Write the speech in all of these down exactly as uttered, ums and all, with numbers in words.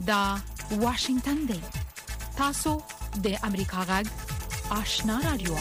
دا واشنگتن دی. تاسو د امریکا غږ آشنا رادیو.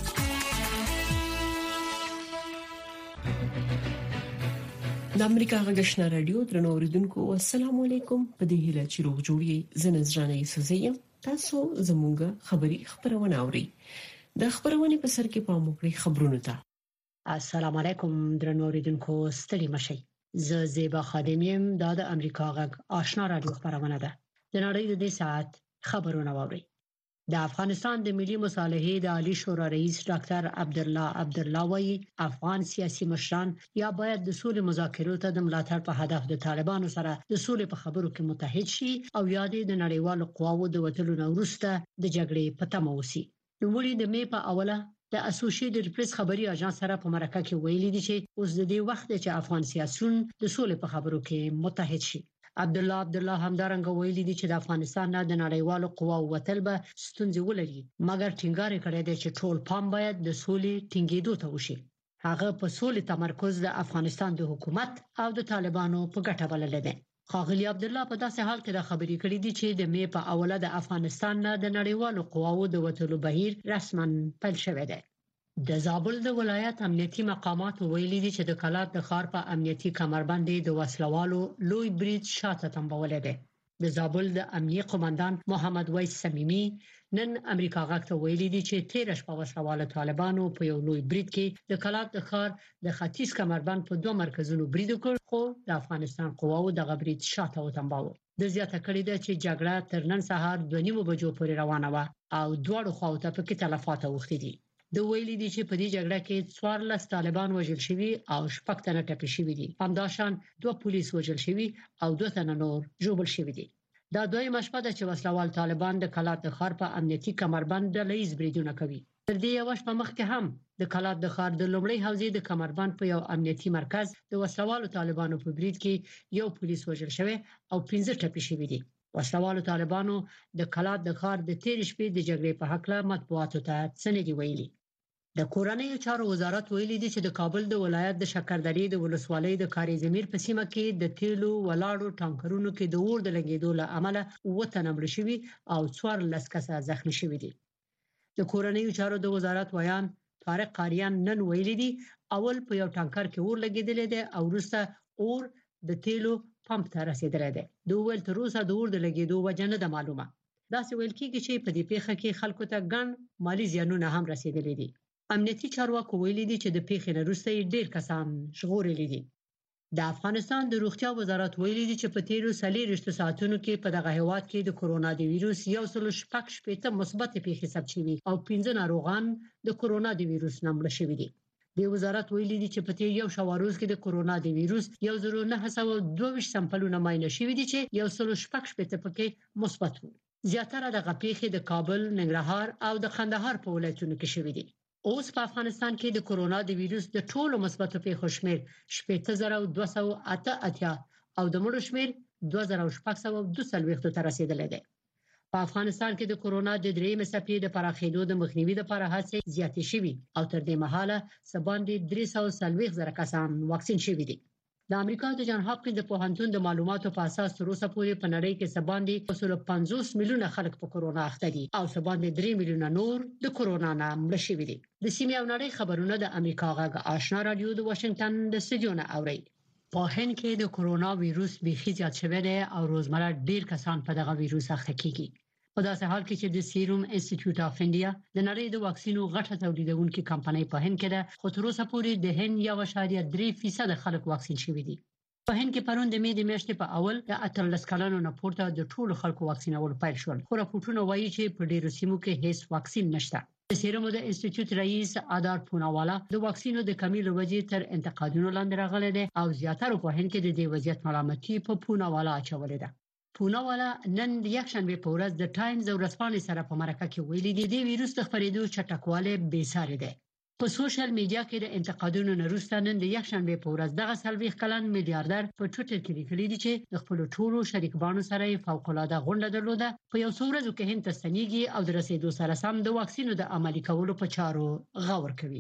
د امریکا غږ آشنا رادیو درنو اوریدونکو السلام علیکم. په دې هیله چې روغ جوړی زنځرانه سوزیم تاسو زموږه خبری خبرونه اوري. د خبرونه په سر کې پام وکړئ خبرونه ته. السلام علیکم درنو اوریدونکو ستړي مشئ. زه زیبا خادمیم د امریکا غږ آشنا رادیو خبرونه ده. د نړۍ د دې ساعت خبرونه واوري. د افغانستان د ملي مصالحې د عالی شورا رئیس ډاکټر عبدالله عبدالله وايي افغان سیاسي مشران یا باید د سولې مذاکرو ته د ملاتړ په هدف د طالبانو سره د سولې په خبرو کې متحد شي او یادې د نړیوالو قواوو د وټلو وروسته د جګړې په تمه وسی. نو وړي د می په اوله د اسوسییټډ پریس خبري اژانس سره په مرکه کې ویلي دي چې اوس د دې وخت چې افغان سیاسيون د سولې په خبرو کې متحد شي. عبدالله عبدالله همدارنګه ویلي دي چې د افغانستان نه د نړیوالو قواو وتل به ستونزې ولري، مګر ټینګار کړی دی چې ټول پام باید د سولې ټینګېدو ته وشي. هغه په سولې تمرکز د افغانستان د حکومت او د طالبانو په ګټه بلل دی. خاغلی عبدالله په داسې حال کې د خبرې کړې دي چې د می په اوله د افغانستان نه د نړیوالو قواو د وټلو بهیر رسماً پیل شوی دی. د زابل د ولایت امنیتي مقامات ویلي دي چې د کلات د ښار په امنیتي کمربندې د وسلوالو لوی برید شاته تنبولې ده. د زابل د امنیه قومندان محمد ویس سمیمی نن امریکا غږ ته ویلي دي چې تیر شپه وسلوال طالبانو په یو لوی برید کې د کلات د ښار د ختیځ کمربند په دوه مرکزونو برید وکړ، خو د افغانستان قواو د غبرید شاته وتنباوه. د زیاته کړی ده چې جګړه تر نن سهار دوه نیمو بجو پورې روانه و او دواړو خواو ته پکې تلفات اوښتي دي. د ویلي دي چې په دې جګړه کې څوارلس طالبان وژل شوي او شپږ تنه ټپي شوي دي. همداشان دوه پولیس وژل شوي او دوه تنه نور ژوبل شوي دي. دا دویمه شپه ده چې وسلوال طالبان د کلات د ښار په امنیتي کمربند ډلهییز بریدونه کوي. تر دې یو شپه مخکې هم د کلات د ښار د لومړۍ حوزې د کمربند په یو امنیتي مرکز د وسلوالو طالبانو په برید کې یو پولیس وژل شوی او پنځه ټپي شوي دي. وسلوالو طالبانو د کلات د ښار د تیر شپې د جګړې په حق له مطبوعاتو ته څه نه دی ویلي. د کورنۍ چارو وزارت ویلي دی چې د کابل د ولایت د شکردرې د ولسوالۍ د کاری زمیر په سیمه کې د تیلو ولاړو ټانکرونو کې د اور د لګیدو له امله وته نمړ شوی او څوارلس کسه زخمی شوی دي. د کورنۍ چارو د وزارت ویان طارق قاریان نن ویلي دی اول په یو ټانکر کې اور لګیدل دي او وروسته اور د تیلو پمپ ته رسیدلی دی. د ول تر اوسه د اور د لګیدو وجه نه ده معلومه. دا څه ویل کیږي چې په دې پیښه کې خلکو ته ګڼ مالی زیانونه هم رسیدلي دي. امنیتي چارواکو ویلي دي چې د پیښې نه وروسته ډېر کسان ژغورلي دي. د افغانستان د روغتیا وزارت ویلي دی چې په تیرو څلوېښتو ساعتونو کې په دغه هیواد کې د کرونا د وایرس یو سل شپږ شپېته مثبت پیښې ثبت شوي او پنځه ناروغان د کرونا د وایرس نه مړه شوي دي. د وزارت ویلي دی چې په تیر یو شواروز کې د کرونا د وایرس یو زر نه سوه دوه ویشت سمپلونه معاینه شوي دي چې یو سل شپږ شپېته پکې مثبت وو. زیاتره دغه پیښې د کابل، ننګرهار او د کندهار په ولایتونو کې شوي دي. اوس په افغانستان کې د کرونا د وایرس د ټولو مثبتو پیښو شمېر شپږ زره دوه سوه اته اتیا او د مړو شمېر دوه زره شپږ سوه دوه څلوېښت ته رسیدلی دی. په افغانستان کې د کرونا د درېیمې څپې د پراخېدو د مخنیوي لپاره هڅې زیاتې شوي او تر دې مهاله څه باندې درې سوه څلوېښت زره کسان واکسین شوي دي. د امریکا د جان هاپکینز د پوهنتون د معلوماتو په اساس تر اوسه پورې په نړۍ کې څه باندې یو سل پنځوس میلیونه خلک په کرونا اخته دي او څه باندې درې میلیونه نور د کرونا نه مړه شوي دي. د سیمې او نړۍ خبرونه د امریکا غږ آشنا رادیو د واشنگټن د استودیو نه اوري. په هند کې د کرونا وایرس بیخي زیات شوی دی او روزمره ډیر کسان په دغه وایرس اخته کیږي. په داسې حال کې چې د سیروم انسټیټیوټ اف انډیا د نړۍ د واکسینو غټه تولیدونکو کمپنۍ په هند کې ده، خو تر اوسه پورې د هند یو اشاریه درې فیصد خلک واکسین شوي دي. په هند کې پرون د می د میاشتې په اول د اتلس کلونو نه پورته د ټولو خلکو واکسینول پیل شول، خو راپورټونه وایي چې په ډیرو سیمو کې هیڅ واکسین نشته. د سیروم د انسټیټیوټ رئیس آدار پوناوالا د واکسینو د کمی له وجې تر انتقادونو لاندې راغلی دی او زیاتره په هند کې د دې وضعیت ملامتي په پوناوالا اچولې ده. پوناوالا نن د یکشنبه په ورځ د ټایمز ورځپاڼې سره په مرکه کې ویلي دی د وایرس د خپرېدو چټکوالی بې ساري دی. په سوشل میډیا کې د انتقادونو نه وروسته نن د یکشنبه په ورځ دغه څلوېښت کلن میلیاردر په ټویټر کې لیکلي دي چې د خپل ټولو شریکانو سره فوق العاده غونډه درلوده، په یو څو ورځو کې هند ته ستنېږي او د رسیدو سره سم د واکسینو د عملي کولو په چارو غور کوي.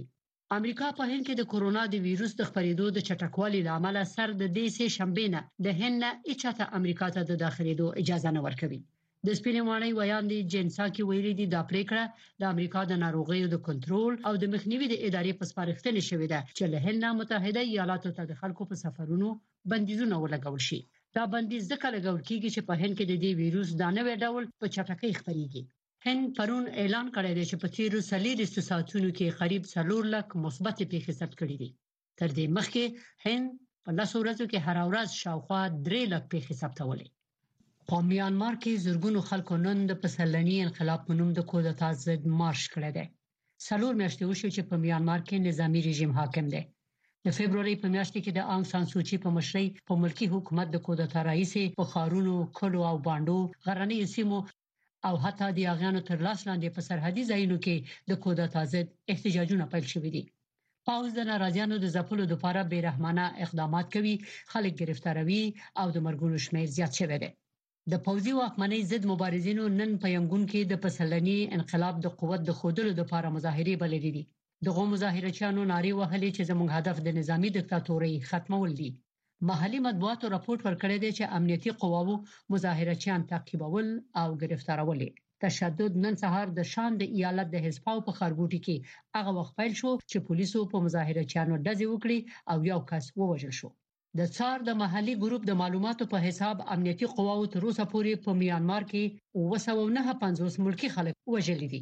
امریکا په هند کې د کورونا د وایروس د خپرېدو د چټکوالي لامل سر د دې سه شنبه نه د هند نه اچته امریکا ته د داخليدو اجازه نه ورکوي. د سپینواني ویاندې جنساکي ویلي دي د پریکړه د امریکا د ناروغیو د کنټرول او د مخنیوي د ادارې په سپارښتنه شوې ده چې له هند متحده ایالاتو ته د خلکو په سفرونو بندیزونه ولګول شي. دا بندیز ځکه لګول کیږي چې په هند کې د دې وایروس د نوې ډول په چټکۍ خپريږي. هند پرون اعلان کړی دی چې په تیرو څلوېښتو ساعتونو کې قریب څلور لک مثبت پیښې ثبت کړي دي. تر دې مخکې هند په لسو ورځو کې هر ورځ شاوخوا درې لک پیښې ثبتولې. په میانمار کې زورګونو خلکو نن د پسرلني انقلاب په نوم د کودتا ضد مارش کړی دی. څلور میاشتې وشو چې په میانمار کې نظامی رژیم حاکم دی. د فبرवरी په میاشت کې د آنګ سان سوچي په مشرۍ په ملکی حکومت د کودتا رئیس په خارونو کلو او باندو غرنۍ سیمو او حتی د اغیانو تر لاس لاندې په سرحدي ځایونو کې د کودتا ضد احتجاجونه پیل شوي دي. پاوز د ناراضیانو د ځپلو لپاره بیرحمانه اقدامات کوي، خلک گرفتاروي او د مرګونو شمېر زیات شوی دی. د پوځي واکمنۍ ضد مبارزینو نن په ینګون کې د پسرلني انقلاب د قوت د خودلو لپاره مظاهره بللې دي. دغه مظاهرچیانو نارې وهلې چې زموږ هدف د نظامی دیکتاتوري ختمول دي. محلي مطبوعاتو راپورټ ورکړی دی چې امنیتي قواوو مظاهرچیان تعقیبول او گرفتارول. تشدد نن سهار د شان د ایالت د حزباو په خارګوټي کې هغه وخت پیل شو چې پولیسو په مظاهرچیانو ډزې وکړي او یو کس ووژل شو. د څار د محلي ګروپ د معلوماتو په حساب امنیتي قواوو تر اوسه پورې په میانمار کې اوه سوه نهه پنځوس ملکی خلک وژل دي.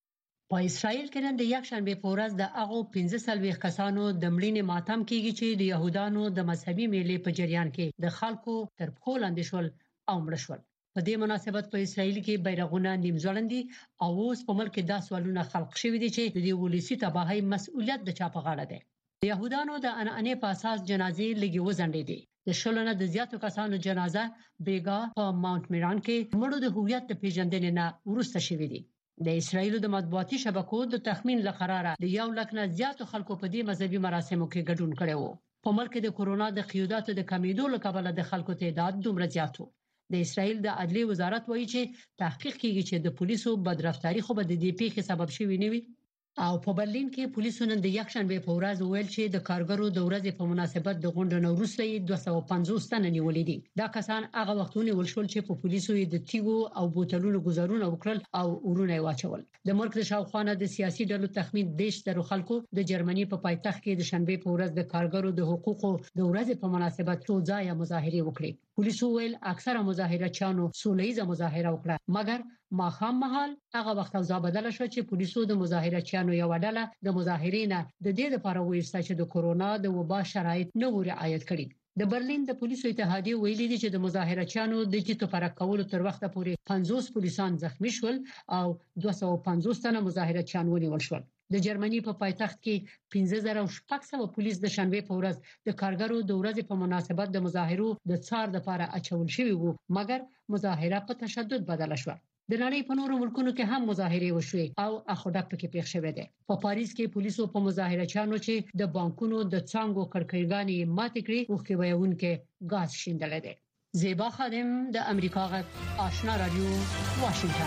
په اسرائیل کې نن د یک شنبه په ورځ د هغو پنځه څلوېښت کسانو د مړینې ماتم کیږي چې د يهودانو د مذهبي میلې په جریان کې د خلکو تر پښو لاندې شول او مړ شول. په دې مناسبت په اسرائیل کې بیرغونه نیم ځوړندي او اوس په ملک کې د سوالونه خلق شوي دي چې د دې ولسی تباہي مسؤلیت د چا په غاړه ده. د يهودانو د انعنې په اساس جنازې لګي وزنډې دي. د شلونه د زیاتو کسانو جنازه بیګا په ماونټ میران کې مړو د هویت پیژندنې نه ورسته شوې دي. د اسرائیل د مطبوعاتي شبکو د تخمین لقراره د یو لک نه زیاتو خلکو په دې مذهبي مراسمو کې ګډون کړي وو. په ملک کې د کورونا د قیوداتو د کمیدو لپاره د خلکو تعداد دومره زیاتو. د اسرائیل د عدلیې وزارت وایي چې تحقیق کیږي چې د پولیسو بدرفتاری خو به د دې پیښې سبب شوی نه وي. او په برلین کې پولیسو نن د یک شنبه په ورځ ویل چې د کارګرو د ورځې په مناسبت د غونډې نو وروسته دوه سوه پنځوس تنه نیولې دي. دا کسان هغه وختونه ولشل چې په پولیسو د تیګو او بوتلونو گزارونه وکړل او ورونه واچول. د ملک د شاوخوانه د سیاسي ډلو تخمین دیش در خلکو د جرمني په پایتخت کې د شنبه په ورځ د کارګرو د حقوقو د ورځې په مناسبت څو ځای مظاهره وکړي. پولیسو ویل اکثره مظاهرچیانو سولهیزه مظاهره وکړه، مګر ماخام مهال هغه وخت او ځابدل شو چې پولیسو د مظاهرچیانو یو ډله د مظاهرینه د دې لپاره وایسته چې د کورونا د وبا شرایط نه و رعایت کړي. د برلین د پولیسو اتحادیه ویلي دي چې د مظاهرچیانو د جټو پر کولو تر وخته پورې پنځوس پولیسان زخمی شول او دوه سوه پنځوس تنه مظاهرچیان ونیول شول. د جرمني په پایتخت کې پنځه زره شپږ سوه پولیس د شنبه په ورځ د کارګرو د ورځې په مناسبت د مظاهرو د څار لپاره اچول شوی وو، مګر مظاهره په تشدد بدله شو. د نړۍ په نورو ملکونو کې هم مظاهره وشوي او اخوډک پکې پیښ شوی دی. په پاریس کې پولیسو په مظاهرچیانو چې د بانکونو د څنګو کړکېګانې ماتې کړې وښکې ویونکې غاز شیندل دي. زیبا خادم د امریکا غږ آشنا رادیو واشنگټن.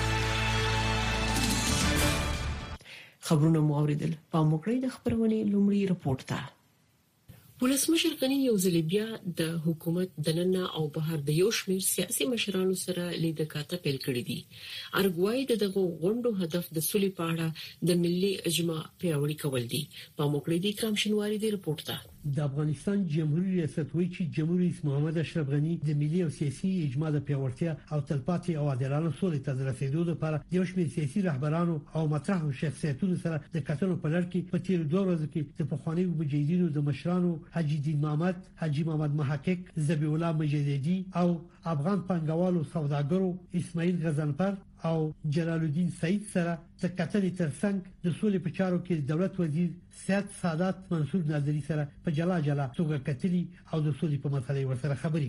خبرونه مو اوریدل. په موکړی د خبرونه لومړی رپورت ته ولسمشر غنی یو ځل بیا د حکومت دننه او بهر د یو شمېر سیاسي مشرانو سره لیدکاته پیل کړې دي. ارګوای دغه غونډو هدف د سولې په اړه د ملي اجماع پیاوړی کول دي. په موکړی د کرام شنواری دی رپورت ته. د افغانستان جمهوریت ریاست وایي چې جمهور رئیس محمد اشرف غنی د ملي او سیاسي اجماع د پیاوړتیا او تلپاتې او عادلانه سولې ته د رسیدو لپاره د یو شمېر سیاسي رهبرانو او مطرحو شخصیتونو سره د کتنو په لړ کې په تیر دوه ورځو کې د پخوانیو مجاهدینو د مشرانو حاجی دین محمد، حاجی محمد محقق، ذبیح الله مجددي او افغان پنګوالو سوداګرو اسماعیل غزنفر او جلال الدین سعید سره د کتنې ترڅنګ د سولې په چارو کې دولت وزیر سیاد سادات منصور ناظری سره په جلا جلا توګه کتلي او د سولې په مسلې ورسره خبرې کړې.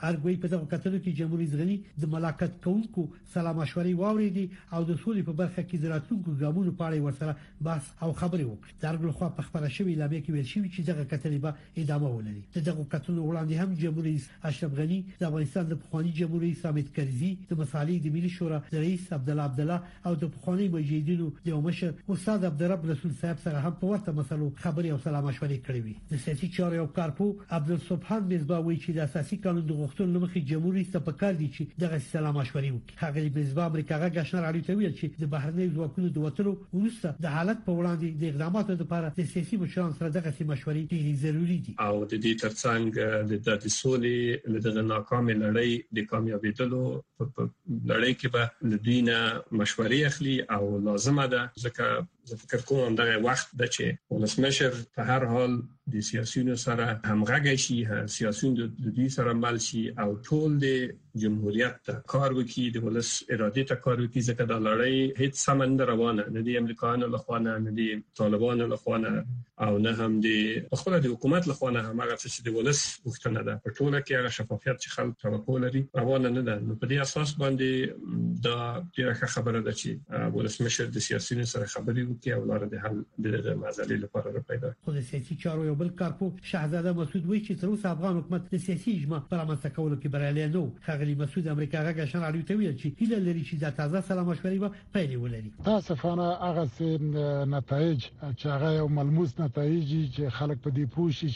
ارګوي په دغه کتلو کې جمهوریت غنی د ملاقات کوونکو سلام مشورې واوریدي او د سولې په برخه کې د راتلونکو ګامونو په اړه ورسره بحث او خبرې وکړي. د ارګل خو په خبره شوی اعلامیه کې ویل شوی چې دغه کتلې به ادامه ولري. دغه کتلو وړاندې هم جمهوریت اشرف غنی د افغانستان د پخوانی جمهوریت حامد کرزي د مصالح د ملي شورا رئیس عبد الله عبد الله او د پخوانی مجاهدینو د مشر استاد عبدالرب رسول صاحب سره هم په ورته مسلو خبرې او سلام مشورې کړې وي. د سیاسي چارو او کارپو عبدالسبحان مصباح وایي چې د اساسي قانون د غوښتنو لمخې جمهوریت ته پکار دي چې دغه سلام مشورې وکړي. هغه مصباح امریکا غږ آشنا راډیو ته ویل چې د بهرنۍ ځواکونو د وټلو وروسته د حالت په وړاندې د اقداماتو لپاره د سیاسي مشرانو سره دغه مشورې ډېرې ضروري دي. او د دې ترڅنګ د سولې د ناکامۍ لړۍ د کامیابیدلو په لړۍ کې به د دینه مشورې اخلي او لازمه ده ځکه زه فکر کوم دا وخت د چې ولسمشر په هر حال د سیاسيونو سره همغږی شي، سیاسيون د دوی سره مل شي او ټول د جمهوریت ته کار وکړي، د ولس اراده ته کار وکړي ځکه دا لړۍ هیڅ سمند روانه نه د امریکایانو لخوا نه د طالبانو لخوا نه او نه هم د خپل د حکومت لخوا نه هغه چې د ولس وختنه ده په ټوله کې هغه شفافیت چې خلک توقع لري روانه نه ده. نو په دې اساس باندې دا ډیره خبره ده چې ولسمشر د سیاسيونو سره خبرې وکړي او لاره د حل د مسلې لپاره پیدا کړي. د سیاسي چارو یو بل کارپو شهزاده مسعود وایي چې تر اوسه افغان حکومت د سیاسي اجماع پر رامنځته کولو کې بریالی نه و. خغلی مسعود امریکا غږ آشنا راډیو ته ویل چې هیله لري چې د تازه سلام مشورې به پیل ولري. تاسفانه هغه نتایج چې هغه یو ملموس نتایج چې خلک په دې پوښي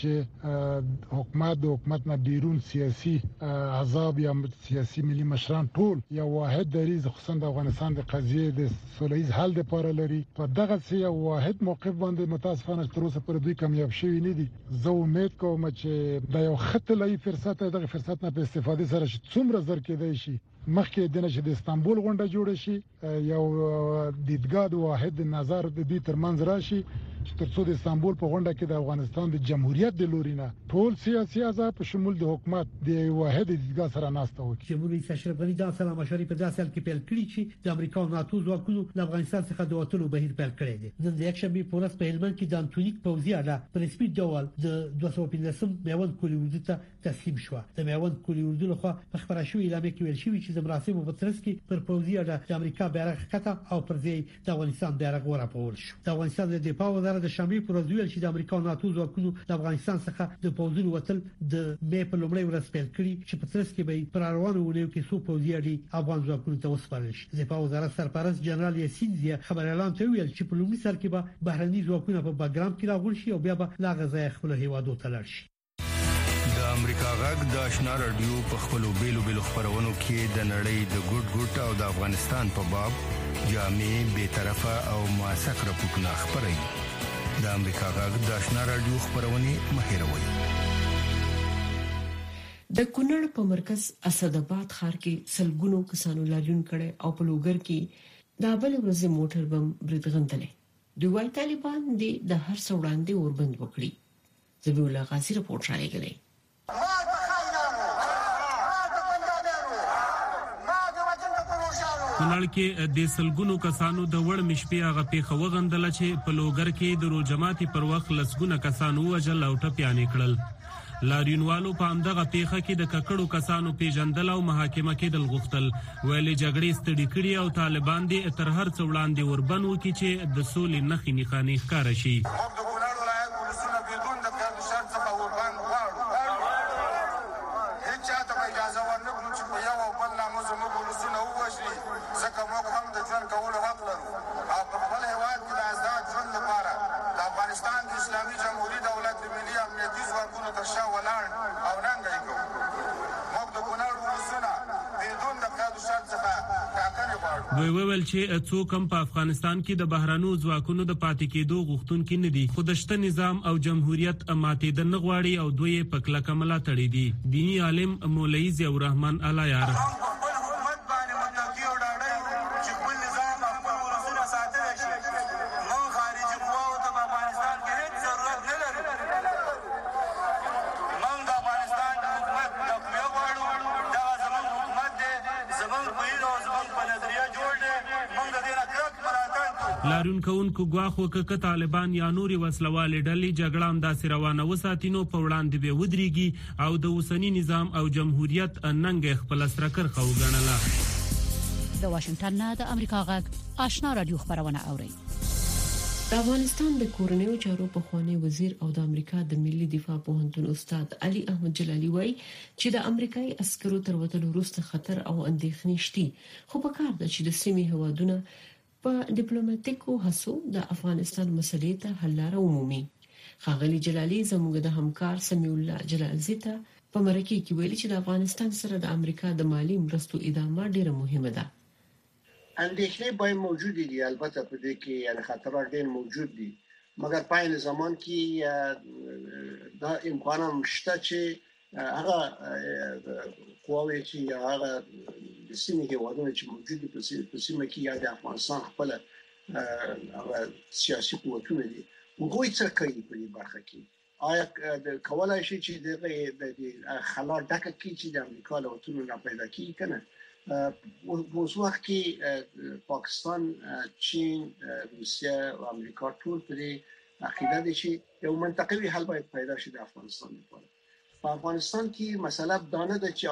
چې حکومت د حکومت نه بیرون سیاسي عذاب یا سیاسي ملي مشران ټول یو واحد دریز خصوصا د افغانستان د قضیه د سولهییز حل لپاره لري. په دغه څه یو واحد موقف باندې متاسفانه تر اوسه پر دوی کامیاب شوی نه دي. زه امید کوم چې دا یو خطلې فرصت دی، دغه فرصت نه په استفاده سره څومره زر کېدای شي مخکې د نشه د استانبول غونډه جوړه شي، یو دیدګاه د واحد نظر د دې ترمنځ راشي چې ترڅو د استانبول په غونډه کې د افغانستان د جمهوریت د لورینه ټول سیاسي احزاب په شمول د حکومت د واحد دیدګاه سره ناسته وکړي. جمهوریت اشرف غنی د سلام مشورې په داسې حال کې پیل کړی چې د امریکا او ناتو ځواکونو د افغانستان څخه د وټلو بهیر پیل کړی دی. نن د یک شنبه په ورځ په هلمند کې د انټونیک پوځي اډه په رسمي ډول د دوه سوه پنځوسم میوند کلي اردو ته تسلیم شو. د میوند کلي اردو لخوا په خبره شوې اعلامیه کې ویل شوی چې د مراسمو په ترڅ کې پر پوځي اډه د امریکا بیرغ ښکته او پر ځای د افغانستان بیرغ ورپول شو. د افغانستان د دفاع وزارت د شنبه په ورځ ویل چې د امریکا او ناتو ځواکونو د افغانستان څخه د پوځونو وتل د مې په لومړۍ ورځ پیل کړي چې په ترڅ کې به پر روانو ونیو کې څو پوځي اډې افغان ځواکونو ته وسپارل شي. د دفاع وزارت سرپرست جنرال یاسین زیا خبر اعلان ته ویل چې په لومړي سر کې به بهرني ځواکونه په بګرام کې راغول شي او بیا به لا غزا خپل هیوادو ته لاړ شي. د امریکا غږ د آشنا رادیو په خپلو بیلو بیلو خبرونو کې د نړۍ د ګډ ګډ او د افغانستان په باب جامع به طرفه او موثق راپورټونه خبري. د امریکا غږ د آشنا رادیو خبرونه مهیروي. د کونړ په مرکز اسداباد ښار کې سلګونو کسانو لاریون کړي او په لوګر کې د بل ورځې موټر بم بریدغندلې. دوی وايي طالبان د هر څه وړاندې اوربند وکړي. زبیح الله غازی رپورټ راغلی. کونړ کې د سلګونو کسانو د وړ مشپې هغه پیښه وغندل چې په لوګر کې د روجماتي پر وخت لسګونه کسانو وجل او ټپيانې کړل. لاریونوالو په همدغه پیښه کې د ککړو کسانو پیژندل او محاکمه کېدل غوښتل. ویلې جګړې ستړي کړي او طالبان دې تر هر څه وړاندې وربن وکړي چې د سولې نښې نښانې ښکاره شي. دوی ویل چې څوک هم په افغانستان کې د بهرانو ځواکونو د پاتې کېدو غوښتونکي نه دي. خودشته نظام او جمهوریت ماتېدل نه غواړي او دوی په کلکه ملاتړي دي. دینی عالم مولوي ضیاء الرحمن الایار لارون کونکو غواخو ک طالبان یا نوري وسلوال ډلې جګړه هم داسې روانه وساتینو په وړاندې به ودرېږي او د اوسنی نظام او جمهوریت ننګ خپل سرکر خو غنله. د واشنگټن نه د امریکا غږ آشنا رادیو خبرونه اوري. د افغانستان د کورنیو چارو په خوانی وزیر او د امریکا د ملي دفاع پوهنتون استاد علي احمد جلالي وایي چې د امریکایي عسکرو تر وتلو وروسته خطر او اندېښنې شته، خو په کار ده چې د سیمې هوادونه په ډیپلوماټیکو هڅو د افغانستان مسلې ته حل لاره ومومي. ښاغلي جلالي زموږ د همکار سمیع الله جلالزی ته په مرکه کې ویلي چې د افغانستان سره د امریکا د مالی مرستو ادامه ډیره مهمه ده. اندېښنې باید موجود دي، البته په دې کې یعنی خطرات ډېر موجود دي، مګر په عین زمان کې دا امکان هم شته چې هغه قواوې چې هغه د سیمې هیوادونو چې موجود دي په سیمه کې یا د افغانستان خپل هغه سیاسي قوتونه دي وګورئ څه کوي په دې برخه کې. آیا د کولای شي چې د خلا ډکه کې چې د امریکا له وطنو نه پیدا کیږي کنه. په اوس وخت کې پاکستان، چین، روسیه او امریکا ټول په دې عقیده دي چې یو منطقوي حل باید پیدا شي د افغانستان لپاره. په افغانستان کې مسله دانه ده چې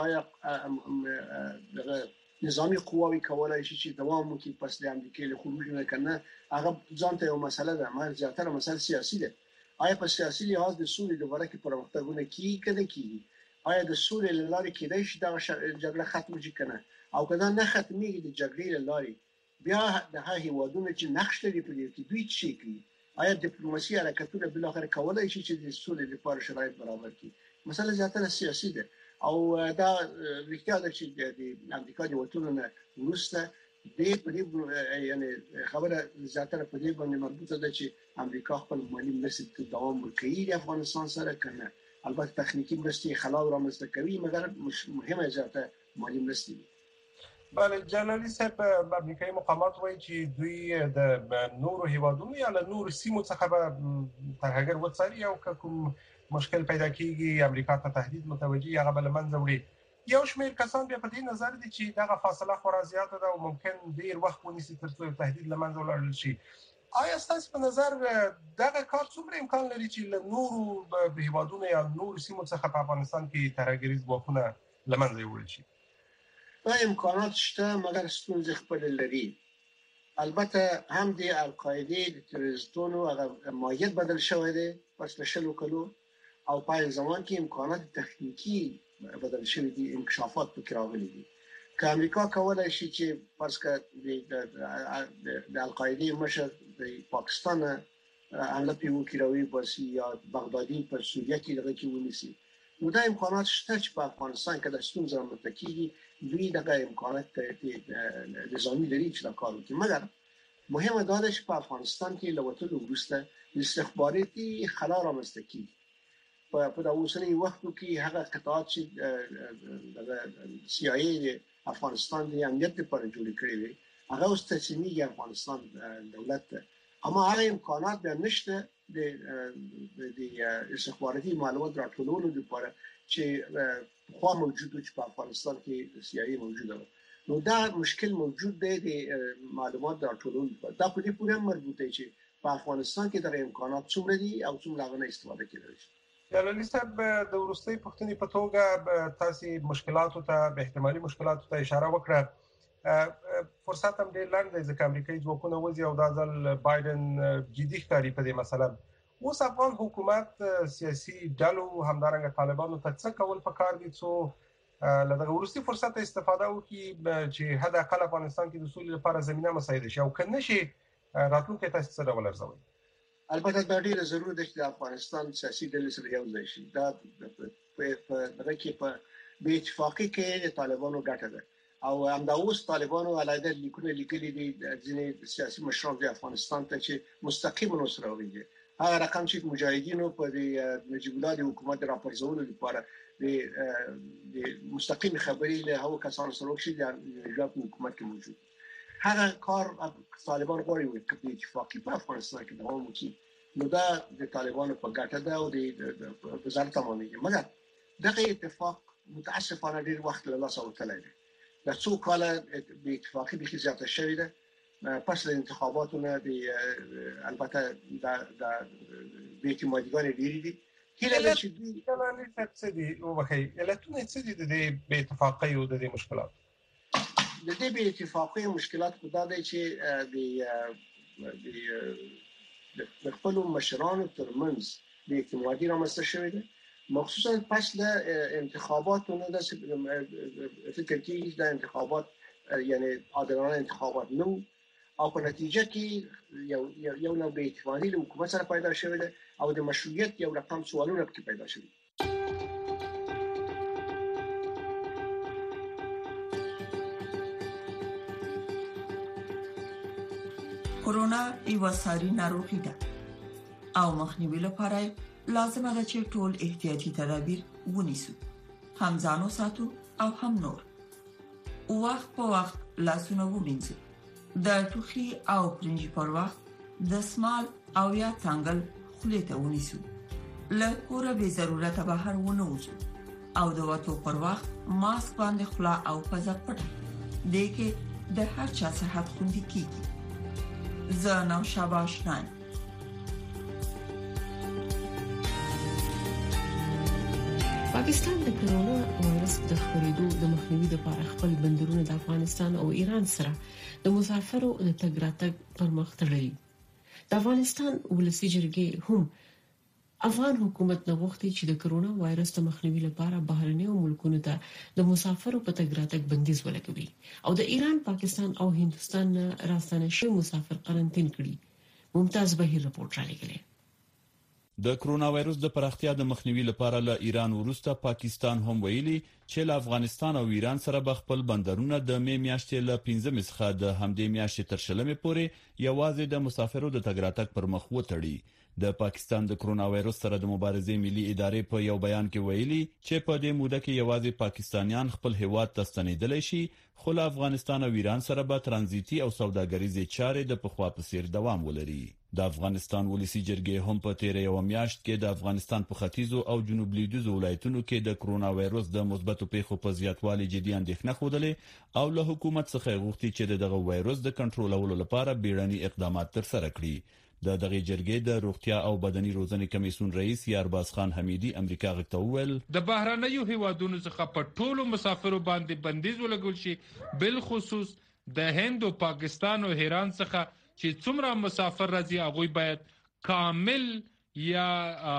آیا د نظامی قواوی کولای شي چې دوام وکړي پس د امریکا له خروج نه کنه. هغه ځان ته یو مسله ده، مګر زیاتره مسله سیاسي ده. آیا په سیاسي لحاظ د سولې د ورکې پرمختګونه کیږي کنه کیږي؟ آیا د سولې لارې کېدای شي دا جګړه ختم شي کنه؟ او کله نه ختمېږي د جګړې لارې بیا د هغه هیوادونو چې نقش لري په دې کې دوی څه کوي؟ آیا ډیپلوماسي حرکتونه بل اخر کولای شي چې د سولې لپاره شرایط برابر کړي؟ مسله زیاتره سیاسي ده او دا رښتیا ده چې د امریکا د وټونو نه وروسته د پرې یعنی خبره زیاتره په دې باندې مربوطه ده چې امریکا خپل مالی مرستې دوام ورکوي د افغانستان سره کنه. البته تخنیکی مرستې خلاو رامنځته کوي، مګر مهمه زیاته مالی مرستې. بله جلالی صاحب، امریکایي مقامات وایي چې دوی د نورو هیوادونو یا له نورو سیمو څخه به تر هغه وڅاري او کوم مشکل پیدا کیږي امریکا ته تهدید متوجي هغه بل منځ وړي. یو شمېر کسان بیا په دې نظر دي چې دغه فاصله خورا زیاته ده او ممکن ډیر وخت ونیسي تر څو تهدید لمنځه ولاړ شي. آیا ستاسو په نظر دغه کار څومره امکان لري چې له نورو هیوادونو یا نورو سیمو څخه په افغانستان کې ترهګریز ځواکونه لمنځه وړل شي؟ دا امکانات شته، مګر ستونزې خپل لري. البته هم د القاعده د تروریستانو هغه ماهیت بدل شوی دی پس له شلو کلو او په زمان کې امکانات تخنیکی بدل شوی دي، انکشافات پکې راغلي دي. که امریکا کولای شي چې پس که د القاعده مشر د پاکستان حمله پیوکي راوي باسي یا بغدادي په سوریه کې دغه کې ونیسي، نو دا امکانات شته چې په افغانستان کې د ستونزې رامنځته کیږي. دوی دغه امکانات ته نظامی لري چې دا کار وکړي، مګر مهمه دا ده چې په افغانستان کې له وټلو وروسته استخباراتي خلا رامنځته کیږي. په د اوسنی وخت کې هغه قطاعات چې د سی آی ای افغانستان د امنیت لپاره جوړ کړی وي هغه اوس تسلیمي افغانستان دولت ته، اما هغه امکانات به نشته د د استخباراتي معلومات راټولولو لپاره چې خو موجود چې په افغانستان کې سی آی ای موجوده ده. نو دا مشکل موجود دی د معلومات راټولولو لپاره. دا په دې پورې مربوطه چې په افغانستان کې د امکانات څومره دي او څومره غوښنه استفاده کیدای شي. جلالی صاحب، د ورستۍ پښتنې په توګه تاسو مشکلاتو ته به احتمالي مشکلاتو ته اشاره وکړه. فرصت هم ډېر لنډ دی ځکه امریکایي ځواکونه وځي او دا ځل بایدن جدي ښکاري په دې مسله. اوس افغان حکومت سیاسي ډلو همدارنګه طالبانو ته څه کول پکار دي څو له دغه ورستي فرصت استفاده وکړي چې حد اقل افغانستان کې د سولې لپاره زمينه مساعده شي او کنه شي راتلونکي تاسو څه ډول ارزوي؟ البته دا ډیره ضروري ده چې د افغانستان سیاسي ډلې سره یو ځای شي. دا په دغه کې په بې اتفاقي کې د طالبانو ګټه ده او همدا اوس طالبانو علیحده لیکونه لیکلي دي ځینې سیاسي مشران د افغانستان ته چې مستقیما نصر ورکړي. هغه رقم چې مجاهدینو په د نجیب الله د حکومت راپرځولو لپاره د مستقیم خبري له هغو کسانو سره وکړي د حکومت کې موجود. هغه کار طالبان غواړي چې په اتفاقی په افغانستان کې دوام وکړي، نو دا د طالبانو په ګټه ده او د وزارت امنیت. مګر دغه اتفاق متاسفانه ډیر وخت له لاسه وتلی دی. د څو کاله د اتفاقی به زیاته شوې ده پس از انتخاباتونه د البته د د بی‌اعتمادی‌های ډېری دي هیله چې دي کله څه دي او بخي علتونه څه دي د بې اتفاقۍ او د مشکلات د دې بې اتفاقۍ مشکلات خدای دی چې د د خپل مشرانو ترمنځ د اعتمادي رامنځته شوې ده مخصوصا پس له انتخاباتونه د فکر کې د انتخابات یعنی عادلانه انتخابات نو او په نتیجه کې یو یو نوع بې اعتمادي له حکومت سره پیدا شوې ده او د مشروعیت یو رقم سوالونه پکې پیدا شوي کورونا یو ساري ناروغي ده او مخنیوي لپاره لازم ده چې ټول احتیاطي تدابیر ونیسو هم ځانو ساتو او هم نور وخت په وخت لاسونه ومینځو د ټوخي او پرنجي پر وخت د سمال او یا څنګه خولې ته ونیسو له کوره به ضرورت بهر ونه وځو او د وټو پر وخت ماسک باندې خلا او پزه پټه دې کې د هر چا صحت خوندي کیږي زناو شاباشنان پاکستان د کرونا وایرس د خپرېدو د مخنیوي لپاره خپل بندرونه د افغانستان او ایران سره د مسافرو د تګ راتګ پر مخ تړلي د افغانستان ولسی جرګې هم افغان حکومت نه غوښتي چې د کرونا وایرس د مخنیوي لپاره بهرنیو ملکونو ته د مسافرو په تګ راتګ بندیز ولګوي او د ایران پاکستان او هندستان راستنه شوی مسافر قرنطین کړي ممتاز بهیر رپورټ را لګلې د کرونا وایرس د پراختیا د مخنیوي لپاره له ایران وروسته پاکستان هم ویلي چې له افغانستان او ایران سره به خپل بندرونه د می میاشتې له پنځمې څخه د همدې میاشتې تر شلمې پورې یوازې د مسافرو د تګ راتګ پر مخ وتړي د پاکستان د کرونا وایرس سره د مبارزې ملي ادارې په یو بیان کې ویلي چې په دې موده کې یوازې پاکستانیان خپل هیواد ته ستنېدلی شي خو له افغانستان او ایران سره به ترانزیتي او سوداګریزي چارې د پخوا په څیر دوام ولري د افغانستان ولسی جرګې هم په تیر یو میاشت کې د افغانستان په ختیځو او جنوب لویدیځو ولایتونو کې د کرونا وایرس د مثبتو پیښو په زیاتوالي جدي اندېښنه خوده او له حکومت څخه غوښتي چې دغه وایرس د کنټرولولو لپاره بیړني اقدامات ترسره کړي د دغه جرګې د روغتیا او بدني روزنې کمیسیون رئیس یارباز خان حمیدي امریکا غږ ته وویل د بهرنیو هیوادونو څخه په ټولو مسافرو باندې بندیز ولګول شي بل خصوص د هند او پاکستان او ایران څخه چې څومره مسافر راځي هغه باید کامل یا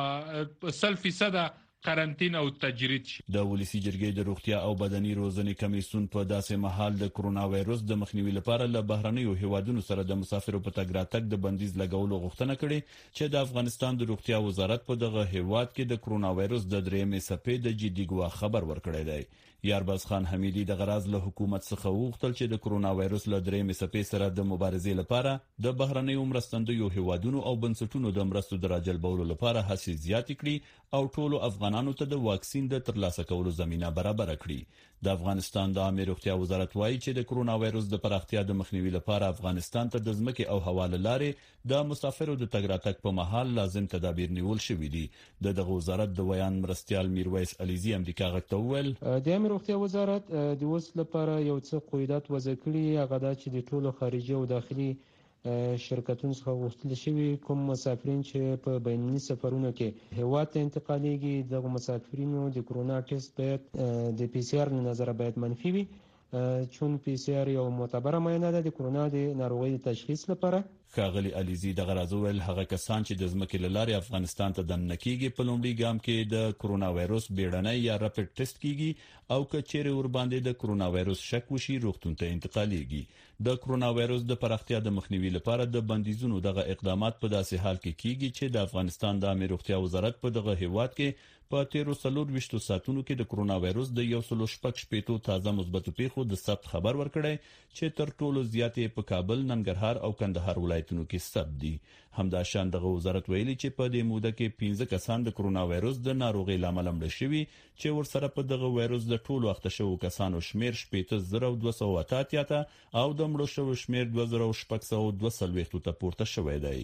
سل فیصد قرنطین او تجرید شي د ولسی جرګې د روغتیا او بدني روزنې کمیسیون په داسې مهال د کرونا وایرس د مخنیوي لپاره له بهرنیو هیوادونو سره د مسافرو په تګ راتګ د بندیز لګولو غوښتنه کړې چې د افغانستان د روغتیا وزارت په دغه هیواد کې د کرونا وایرس د درېمې څپې د جدي ګواښ خبر ورکړی دی یارباز خان حمیدي د غراض له حکومت څخه وغوښتل چې د کرونا وایرس له درېمې څپې سره د مبارزې لپاره د بهرنیو مرستندویو هیوادونو او بنسټونو د مرستو د راجلبولو لپاره هڅې زیاتې کړي او ټولو افغانانو ته د واکسین د ترلاسه کولو زمينه برابر کړي د افغانستان د عامه روغتیا وزارت وایي چې د کرونا وایرس د پراختیا د مخنیوي لپاره افغانستان ته د ځمکې او هوا لارې د مسافرو د تګ راتګ په مهال لازم تدابیر نیول شوي دي د دغه وزارت د ویان مرستيال میرویس علیزي امریکا غږ ته وویل د عامه روغتیا وزارت د اوس لپاره یو څه قواعد وضع کړي هغه د چې د ټولو خارجي او داخلي شرکتونو څخه غوښتل شوی کوم مسافرین چې په بیني سفرونو کې هیواد ته انتقالیږي د مسافرینو د کرونا ټیسټ باید د پی سی آر نظر باید منفي وي چون پی سی آر یو معتبره معاینه ده د کرونا د ناروغۍ تشخیص لپاره خاغلی علیزي د غرازول هغه کسان چې د ځمکې لارې افغانستان ته د نکیږي په لومړي ګام کې د کرونا وایرس بیړنۍ یا راپټ ټیسټ کیږي او کچېره ور باندې د کرونا وایرس شک وشي روغتون ته انتقالیږي د کرونا وایرس د پراختیا د مخنیوي لپاره د بندیزونو دغه اقدامات په داسې حال کې کیږي چې د افغانستان د عامه روغتیا وزارت په دغه هیواد کې په تیرو سلور وشتو ساتونو کې د کرونا وایرس د یو سلو شپږ شپېتو تازه مثبتو پیښو د ثبت خبر ورکړی چې تر ټولو زیاتې په کابل، ننګرهار او کندهار ولایتونو کې ثبت دي. همداشان دغه وزارت ویلي چې په دې موده کې پنځه کسان د کرونا وایرس د ناروغۍ لامل مړه شوي چې ورسره په دغه وایرس د ټولو اخته شوو کسانو شمیر شپږ زره دوه سوه اته اتیا ته او د مړو شوو شمیر دوه زره شپږ سوه دوه څلوېښت ته پورته شوی دی.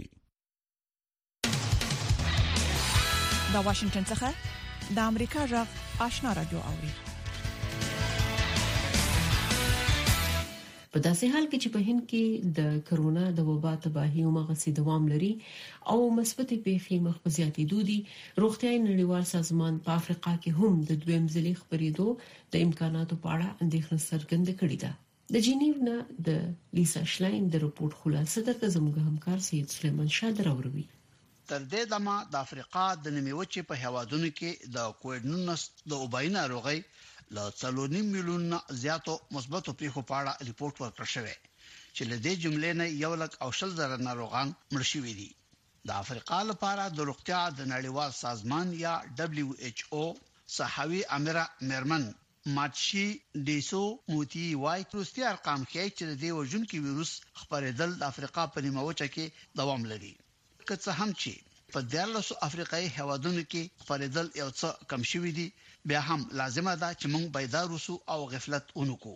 د واشنگټن څخه د امریکا غږ آشنا رادیو اوري. په داسې حال کې چې په هند کې د کرونا د وبا تباهي او مغسي دوام لري او مثبتې پیښې مخ په زیاتېدو دي، روغتیايي نړیوال سازمان په افریقا کې هم د دویم ځلې خبرېدو د امکاناتو په اړه اندېښنه څرګنده کړې ده. د جنیو نه د لیسا شلاین د رپورت خلاصه درته زموږ همکار سید سلیمان شاه دراوروي. تر دې دمه د افریقا د نیمې وچې په هوادونو کې د کووډ نولس د وبای ناروغۍ له څلور میلیون زیاتو مثبتو پیښو په اړه ریپورت ورکړ شوی چې له دې جملې نه یو لک او شل زره ناروغان مړ شوي دي. د افریقا لپاره د روغتیا د نړیوال سازمان یا دبليو ایچ او صحوي امره مرمن ماتشي دیسو موتی وای روسي ارقام ښیي چې د وژونکي وایروس خپرېدل د افریقا په نیمه وچه کې دوام لري. که څه هم چې په دیارلسو افریقایي هوادونو کې خپرېدل یو څه کم شوي دي، بیا هم لازمه ده چې موږ بیدار اوسو او غفلت ونکړو.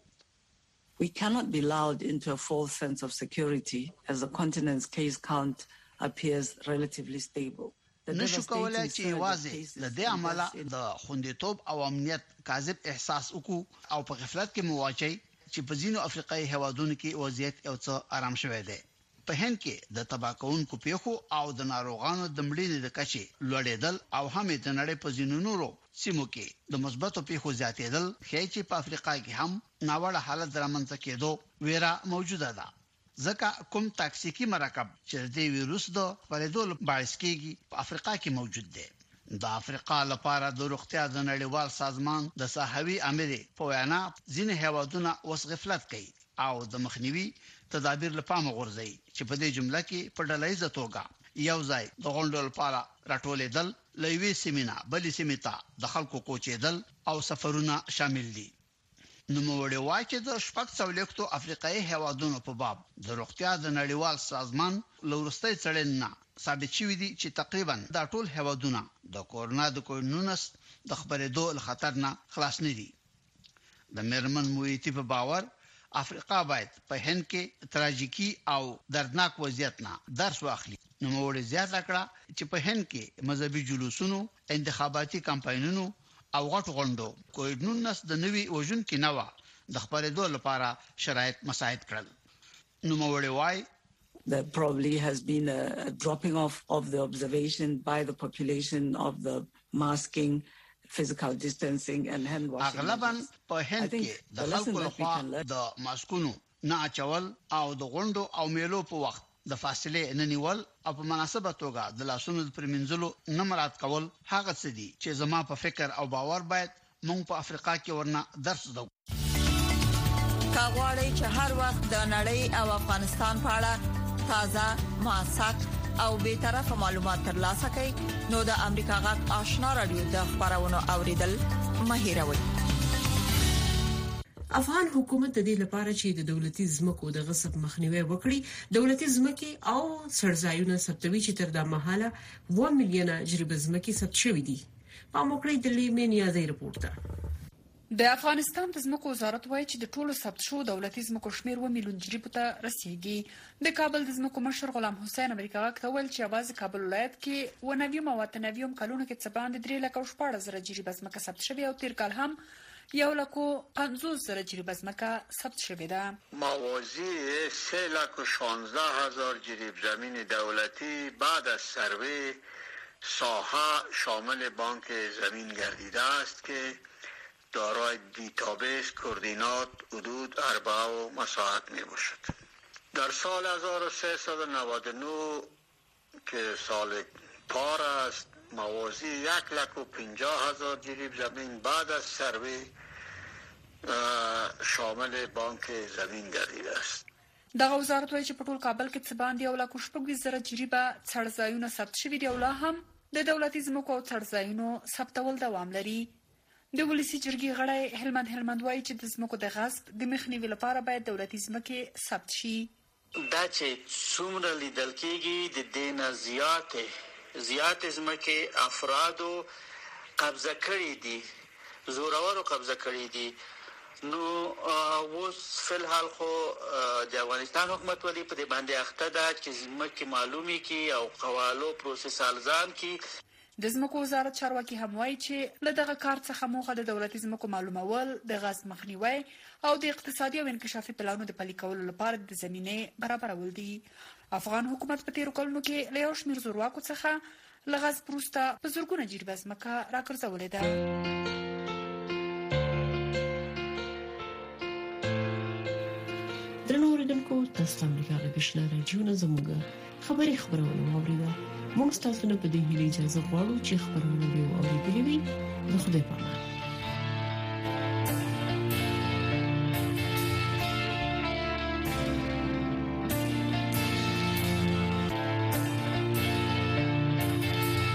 We cannot be lulled into a false sense of security as the continent's case count appears relatively stable. نشو کولای چې واځي له دې عمله د خوندیتوب او امنیت کاذب احساس وکړو او په غفلت کې مواچي چې په ځینو افریقایي هوادونو کې وضعیت یو څه آرام شوی دی. په هند کې د تباکونکو پیښو او د ناروغانو د مړینې د کچې لوړېدل او هم د نړۍ په ځینو نورو سیمو کې د مثبتو پیښو زیاتېدل ښیي چې په افریقا کې هم ناوړه حالت رامنځته کېدو ویره موجوده ده. ځکه کوم تاکسیکي مرکب چې د وایروس د خپرېدو باعث کېږي په افریقا کې موجود دی. د افریقا لپاره د روغتیا د نړیوال سازمان د صحوي امره په وینا ځینې هیوادونه اوس غفلت کوي او د مخنیوي تدابیر لپاره غورځي چې په دې جمله کې په ډلهیزه توګه یو ځای د غونډو لپاره راټولېدل، لوي سیمینه بلې سیمه ته د خلکو کوچېدل او سفرونه شامل دي. نو موړي وای چې د شپږ سوه لیکتو افریقایي هیوادونو په باب د روغتیا د نړیوال سازمان لورستۍ څړنه ثابت شوی دی چې تقریبا دا ټول هیوادونه د کورونا د کووډ نولس د خبرېدو له خطر نه خلاص نه دي. د مرمن مویتی په باور افریقا باید په هند کې تراژیکي او دردناک وضعیت نه درس واخلي. نو موړي زیات کړه چې په هند کې مذهبي جلوسونو، انتخاباتي کمپاینونو او غټ غونډو کووډ نولس د نوي وژونکو نوا د خبرېدو لپاره شرایط مساعد کړل. نو موړي وای There probably has been a, a dropping off of the observation by the population of the masking, physical distancing and hand washing. اغلباً په هند کې د خلکو لخوا د ماسکونو نه اچول او د غونډو او میلو په وخت د فاصله نه نیول او په مناسبه توګه د لاسونو د پرمنځلو نه مراعات کول هغه څه دي چې زما په فکر او باور باید موږ په افریقا کې ورنه درس زده. کاغوري چې هر وخت د نړۍ او افغانستان په اړه تازه، موثق او به طرفه معلومات ترلاسه کړئ نو د امریکا غږ آشنا رادیو د خبرونو اوریدل مهیروي. افغان حکومت د دې لپاره چې د دولتي ځمکو د غصب مخنیوي وکړي، دولتي ځمکې او سرځایونه ثبتوي چې تر دا مهاله و میلیونه جریب ځمکې ثبت شوې دي. په موکړې د لیمې نیازي رپورت ده. د افغانستان د ځمکو وزارت وایي چې د ټولو ثبت شو دولتي ځمکو شمیر و میلیون جریبو ته رسیدي. د کابل د ځمکو مشر غلام حسین امریکا غږ ته ویل چې اواز کابل ولایت کې و نویم او اتنویم کلونو کې څه باندې درې لک او شپږ زره جریب ځمکه ثبت شوې او تیر کال هم یو لک و پنځوس زره جریب ځمکه ثبت شوې ده. موازی سه لک و شانزده هزار جریب زمین دولتی بعد از سروی ساحه شامل بانک زمین گردیده است که دارای دیتابیس کوردینات حدود اربعه و مساحت می باشد. در سال هزار و سیصد و نود و نه که سال پار است موازی یک لک و پنجاه هزار جریب زمین بعد از سروی شامل بانک زمین گردیده است. دغه وزارت وایي چې په ټول کابل کې څه باندې یو لک شپږ زره جریبه څړځایونه ثبت شوي دي او لا هم د دولتي ځمکو او څړځایونو ثبتول دوام لري. د ولسی جرګې غړی هلمند هلمند وایي چې د ځمکو د غصب د مخنیوي لپاره باید دولتي ځمکې ثبت شي. دا چې څومره لیدل کېږي د دې نه زیاتې زیاتې ځمکې افرادو قبضه کړي دي، زورورو قبضه کړي دي. نو اوس فلحال خو د افغانستان حکومت ولې په دې باندې اخته ده چې ځمکې معلومي کی او قوالو پروسس الزام کی. د ځمکو وزارت چارواکي هم وایي چې له دغه کار څخه موخه د دولتي ځمکو معلومول، د غصب مخنیوي او د اقتصادي او انکشافي پلانونو د پلي کولو لپاره د زمینې برابرول دي. افغان حکومت په تیرو کلونو کې له یو شمېر زورواکو څخه له غصب وروسته په زرګونه جریبه ځمکه راګرځولې ده. درنو اوریدونکو، تاسو د امریکا غږ آشنا رادیو نه زموږ خبري خبرونه واوریده. موږ تاسو نه په دې هیله اجازه غواړو چې خبرونه به واوریدلې وي. د خدای په امان.